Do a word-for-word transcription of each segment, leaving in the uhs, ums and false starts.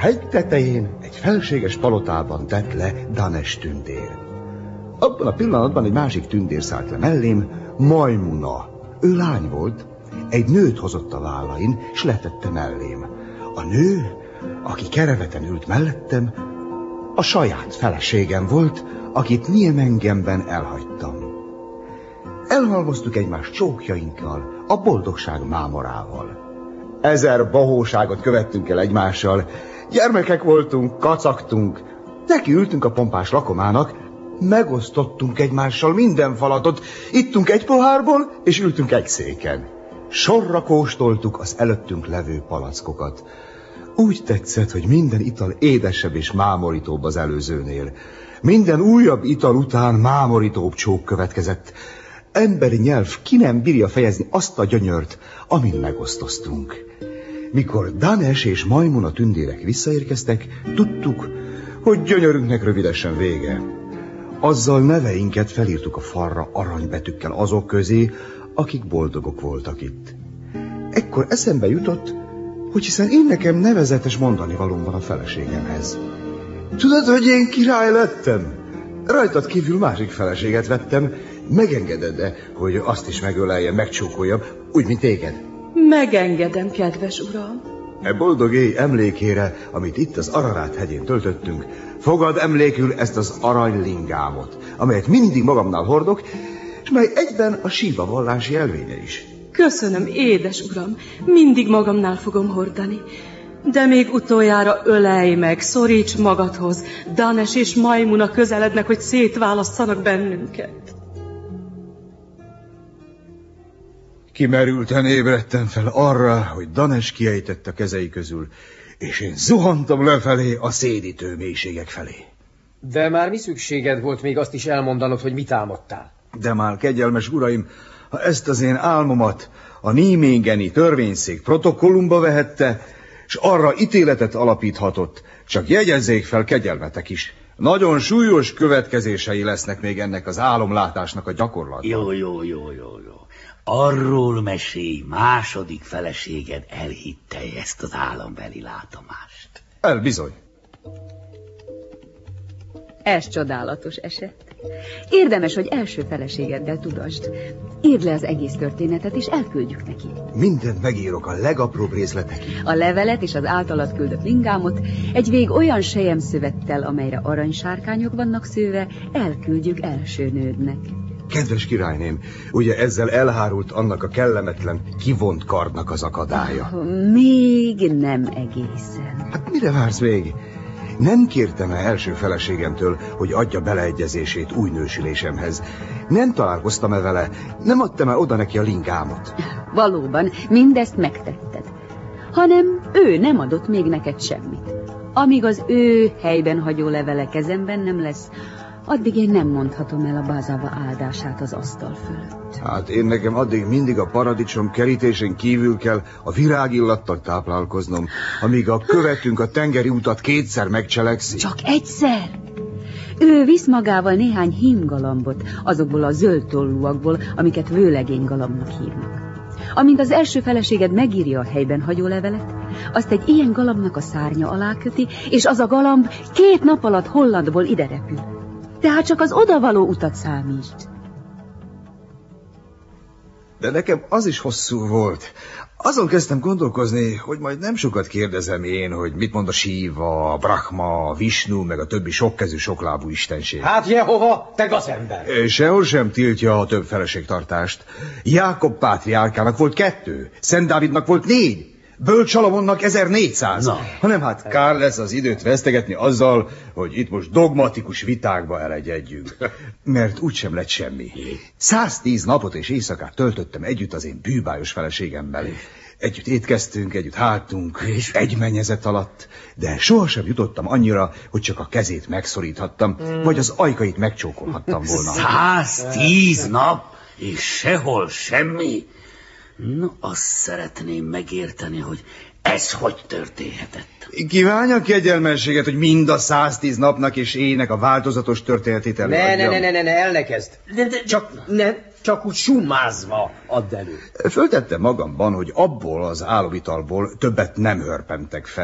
hegy tetején egy felséges palotában tett le Danes tündér. Abban a pillanatban egy másik tündér szállt le mellém, Majmuna. Ő lány volt, egy nőt hozott a vállain, s letette mellém. A nő, aki kereveten ült mellettem, a saját feleségem volt, akit Niemengenben elhagytam. Elhalmoztuk egymást csókjainkkal, a boldogság mámorával. Ezer bahóságot követtünk el egymással, gyermekek voltunk, kacagtunk, neki ültünk a pompás lakomának, megosztottunk egymással minden falatot, ittunk egy pohárból, és ültünk egy széken. Sorra kóstoltuk az előttünk levő palackokat. Úgy tetszett, hogy minden ital édesebb és mámorítóbb az előzőnél. Minden újabb ital után mámorítóbb csók következett. Emberi nyelv ki nem bírja fejezni azt a gyönyört, amin megosztoztunk. Mikor Danes és Majmuna tündérek visszaérkeztek, tudtuk, hogy gyönyörünknek rövidesen vége. Azzal neveinket felírtuk a falra aranybetűkkel azok közé, akik boldogok voltak itt. Ekkor eszembe jutott, hogy hiszen én nekem nevezetes mondani valóm van a feleségemhez. Tudod, hogy én király lettem? Rajtad kívül másik feleséget vettem, megengeded-e, hogy azt is megöleljem, megcsókoljam, úgy, mint téged? Megengedem, kedves uram. E boldog éj emlékére, amit itt az Ararát hegyén töltöttünk, fogad emlékül ezt az aranylingámot, amelyet mindig magamnál hordok, és mely egyben a síva vallási elvénye is. Köszönöm, édes uram, mindig magamnál fogom hordani. De még utoljára ölelj meg, szoríts magadhoz. Danes és Majmuna közelednek, hogy szétválasszanak bennünket. Kimerülten ébredtem fel arra, hogy Danes kiejtett a kezei közül, és én zuhantam lefelé a szédítő mélységek felé. De már mi szükséged volt még azt is elmondanod, hogy mit álmodtál? De már, kegyelmes uraim, ha ezt az én álmomat a Niemengeni törvényszék protokollumba vehette, és arra ítéletet alapíthatott, csak jegyezzék fel, kegyelmetek is. Nagyon súlyos következései lesznek még ennek az álomlátásnak a gyakorlatban. Jó, jó, jó, jó, jó. Arról mesélj, második feleséged elhitte ezt az álombeli látomást. El, bizony. Ez csodálatos eset. Érdemes, hogy első feleségeddel tudasd. Írd le az egész történetet, és elküldjük neki. Mindent megírok, a legapróbb részletekig. A levelet és az általad küldött lingámot egy vég olyan selyemszövettel, amelyre aranysárkányok vannak szőve, elküldjük első nődnek. Kedves királyném, ugye ezzel elhárult annak a kellemetlen, kivont kardnak az akadálya? Még nem egészen. Hát mire vársz még? Nem kértem-e első feleségemtől, hogy adja beleegyezését új nősülésemhez? Nem találkoztam-e vele? Nem adtam-e oda neki a lingámot? Valóban, mindezt megtetted. Hanem ő nem adott még neked semmit. Amíg az ő helyben hagyó levele kezemben nem lesz, addig én nem mondhatom el a Bázava áldását az asztal fölött. Hát én nekem addig mindig a paradicsom kerítésén kívül kell a virágillattal táplálkoznom, amíg a követünk a tengeri utat kétszer megcselekszik. Csak egyszer? Ő visz magával néhány hímgalambot, azokból a zöld tollúakból, amiket vőlegénygalambnak hívnak. Amint az első feleséged megírja a helyben hagyó levelet, azt egy ilyen galambnak a szárnya alá köti, és az a galamb két nap alatt Hollandból ide repül. Tehát csak az odavaló utat számítsd. De nekem az is hosszú volt. Azon kezdtem gondolkozni, hogy majd nem sokat kérdezem én, hogy mit mond a Síva, a Brahma, a Visnu, meg a többi sokkezű, soklábú istenség. Hát Jehova, te gazember! Sehol sem tiltja a több feleségtartást. Jákob pátriárkának volt kettő, Szent Dávidnak volt négy, Bölcs Salamonnak ezernégyszáz. Na. Hanem hát kár lesz az időt vesztegetni azzal, hogy itt most dogmatikus vitákba elegyedjünk. Mert úgysem lett semmi. száztíz napot és éjszakát töltöttem együtt az én bűbájos feleségemmel. Együtt étkeztünk, együtt háltunk, egy mennyezet alatt, de sohasem jutottam annyira, hogy csak a kezét megszoríthattam, hmm. vagy az ajkait megcsókolhattam volna. száztíz nap, és sehol semmi? No, azt szeretném megérteni, hogy ez hogy történhetett. Kívánja kegyelmenséget, hogy mind a száztíz napnak és éjnek a változatos történetét előadjam. Ne, ne, ne, ne, ne, el ne kezd. De, de, csak, ne, csak úgy summázva add elő. Föltettem magamban, hogy abból az álomitalból többet nem hörpentek fel,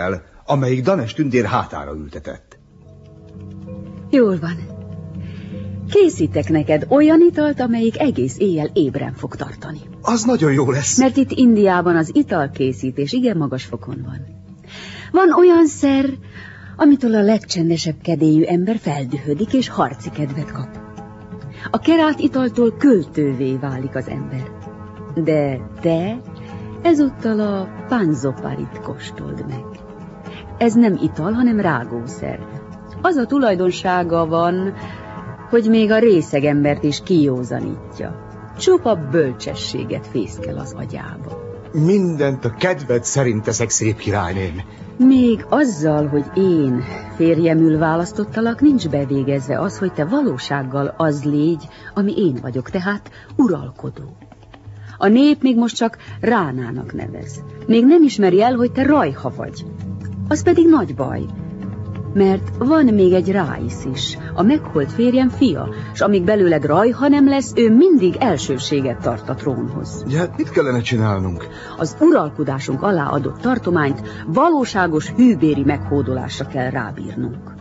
amelyik Danes tündér hátára ültetett. Jól van. Készítek neked olyan italt, amelyik egész éjjel ébren fog tartani. Az nagyon jó lesz. Mert itt Indiában az italkészítés igen magas fokon van. Van olyan szer, amitől a legcsendesebb kedélyű ember feldühödik és harci kedvet kap. A kerát italtól költővé válik az ember. De te ezúttal a panzoparit kóstold meg. Ez nem ital, hanem rágószer. Az a tulajdonsága van, hogy még a részeg embert is kijózanítja. Csupa bölcsességet fészkel az agyába. Mindent a kedved szerint teszek, szép királyném. Még azzal, hogy én férjemül választottalak, nincs bevégezve az, hogy te valósággal az légy, ami én vagyok, tehát uralkodó. A nép még most csak Ránának nevez. Még nem ismeri el, hogy te Rajha vagy. Az pedig nagy baj, mert van még egy Ráisz is, a meghalt férjem fia, s amíg belőled Rajha nem lesz, ő mindig elsőséget tart a trónhoz. Ja, hát mit kellene csinálnunk? Az uralkodásunk alá adott tartományt valóságos hűbéri meghódolásra kell rábírnunk.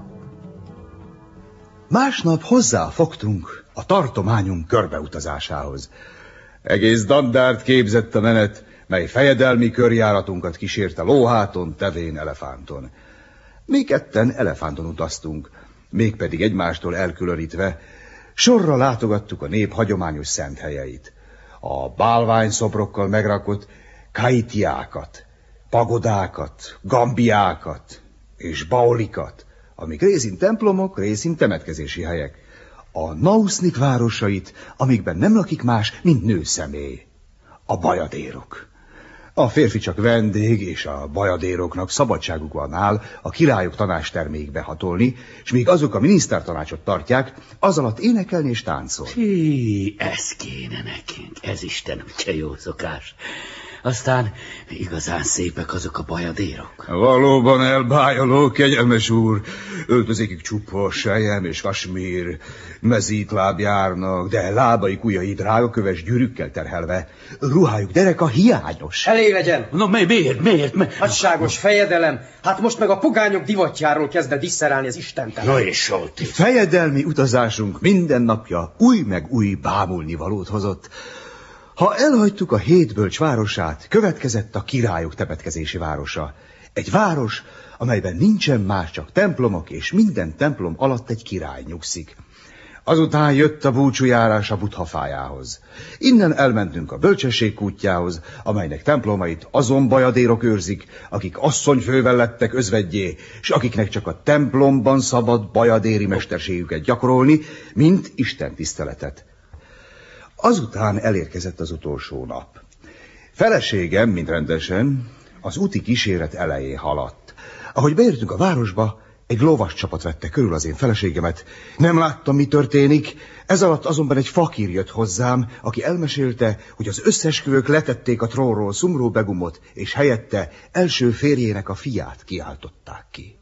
Másnap hozzáfogtunk a tartományunk körbeutazásához. Egész dandárt képzett a menet, mely fejedelmi körjáratunkat kísérte lóháton, tevén, elefánton. Mi ketten elefánton utaztunk, mégpedig egymástól elkülönítve, sorra látogattuk a nép hagyományos szent helyeit. A bálványszobrokkal megrakott kaitiákat, pagodákat, gambiákat és baolikat, amik részint templomok, részint temetkezési helyek. A nausznik városait, amikben nem lakik más, mint nőszemély. A bajadérok. A férfi csak vendég, és a bajadéroknak szabadságuk van áll a királyok tanácsterméig behatolni, és míg azok a minisztertanácsot tartják, az alatt énekelni és táncolni. Hí, ez kéne nekünk, ez Istenem, se jó szokás. Aztán igazán szépek azok a bajadérok. Valóban elbájoló, kegyelmes úr. Öltözékük csupa, sejem és kasmír, mezítláb járnak, de lábaik ujjai drágaköves gyűrűkkel terhelve. Ruhájuk dereka hiányos. Elég legyen! Na mi, miért, miért? miért? Hadságos fejedelem! Hát most meg a pogányok divatjáról kezdne disszerálni az istentelen. No és Solti. Fejedelmi utazásunk minden napja új meg új bámulnivalót hozott. Ha elhagytuk a hét bölcs városát, következett a királyok temetkezési városa. Egy város, amelyben nincsen más, csak templomok, és minden templom alatt egy király nyugszik. Azután jött a búcsújárás a Buddha fájához. Innen elmentünk a bölcsesség kútjához, amelynek templomait azon bajadérok őrzik, akik asszonyfővel lettek özvegyé, és akiknek csak a templomban szabad bajadéri mesterségüket gyakorolni, mint Isten tiszteletet. Azután elérkezett az utolsó nap. Feleségem, mint rendesen, az úti kíséret elején haladt. Ahogy beértünk a városba, egy lovas csapat vette körül az én feleségemet. Nem láttam, mi történik, ez alatt azonban egy fakír jött hozzám, aki elmesélte, hogy az összesküvők letették a trónról Szumró Begumot, és helyette első férjének a fiát kiáltották ki.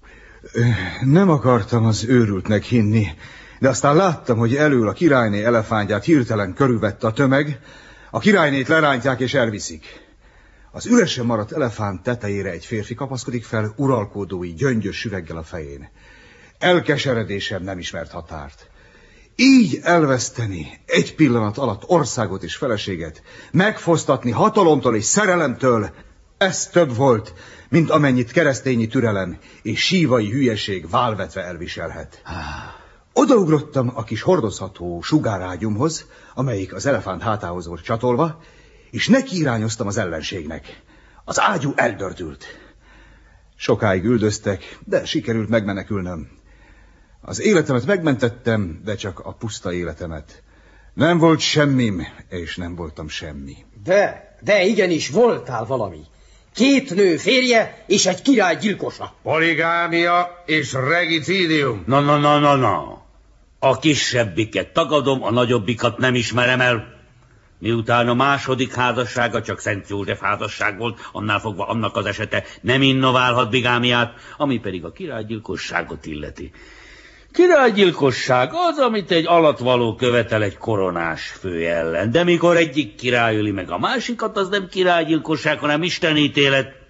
Nem akartam az őrültnek hinni, de aztán láttam, hogy elől a királyné elefántját hirtelen körülvette a tömeg, a királynét lerántják és elviszik. Az üresen maradt elefánt tetejére egy férfi kapaszkodik fel, uralkodói gyöngyös süveggel a fején. Elkeseredésem nem ismert határt. Így elveszteni egy pillanat alatt országot és feleséget, megfosztatni hatalomtól és szerelemtől, ez több volt, mint amennyit keresztényi türelem és sívai hülyeség válvetve elviselhet. Odaugrottam a kis hordozható sugárágyumhoz, amelyik az elefánt hátához volt csatolva, és nekiirányoztam az ellenségnek. Az ágyú eldördült. Sokáig üldöztek, de sikerült megmenekülnöm. Az életemet megmentettem, de csak a puszta életemet. Nem volt semmim, és nem voltam semmi. De, de igenis voltál valami. Két nő férje és egy király gyilkosa. Poligámia és regicidium. Na, na, na, na, na. A kisebbiket tagadom, a nagyobbikat nem ismerem el. Miután a második házassága csak Szent József házasság volt, annál fogva annak az esete nem innoválhat bigámiát, ami pedig a királygyilkosságot illeti. Királygyilkosság az, amit egy alattvaló követel egy koronás fő ellen, de mikor egyik király öli meg a másikat, az nem királygyilkosság, hanem istenítélet.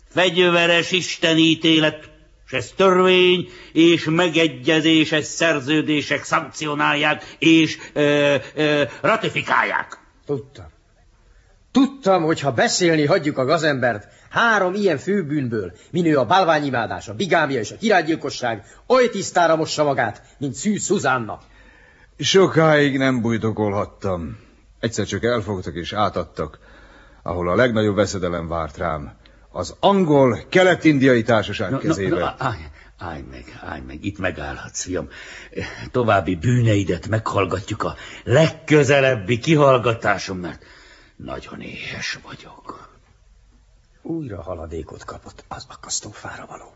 fegyveres istenítélet, és ez törvény, és megegyezéses szerződések szankcionálják, és ö, ö, ratifikálják. Tudtam. Tudtam, hogy ha beszélni hagyjuk a gazembert, három ilyen főbűnből, minő a bálványimádás, a bigámia és a királygyilkosság, oly tisztára mossa magát, mint Szűz Szuzánna. Sokáig nem bujdokolhattam. Egyszer csak elfogtak és átadtak, ahol a legnagyobb veszedelem várt rám. Az angol kelet-indiai társaság no, kezébe. No, no, állj, állj meg, állj meg, itt megállhatsz, fiam. További bűneidet meghallgatjuk a legközelebbi kihallgatáson, mert nagyon éhes vagyok. Újra haladékot kapott az akasztófára való.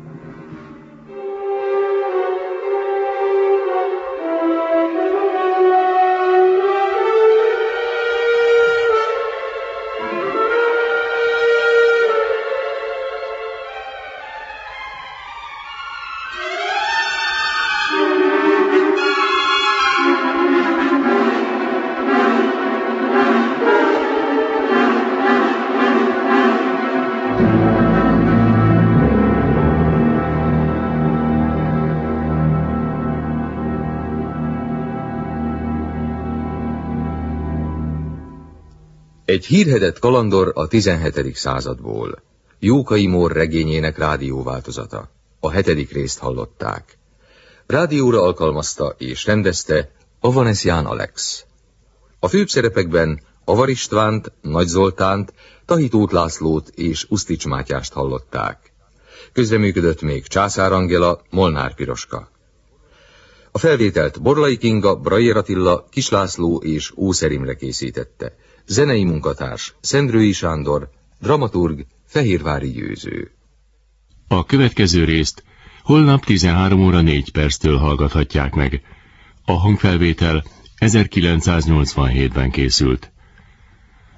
Egy hírhedett kalandor a tizenhetedik századból. Jókai Mór regényének rádióváltozata. A hetedik részt hallották. Rádióra alkalmazta és rendezte Avanesián Alex. A főszerepekben Avar Istvánt, Nagy Zoltánt, Tahi Tóth Lászlót és Usztics Mátyást hallották. Közreműködött még Császár Angela, Molnár Piroska. A felvételt Borlai Kinga, Brayer Attila, Kis László és Ószer Imre készítette. Zenei munkatárs Szendrői Sándor, dramaturg Fehérvári Győző. A következő részt holnap tizenhárom óra négy perctől hallgathatják meg. A hangfelvétel ezerkilencszáznyolcvanhétben készült.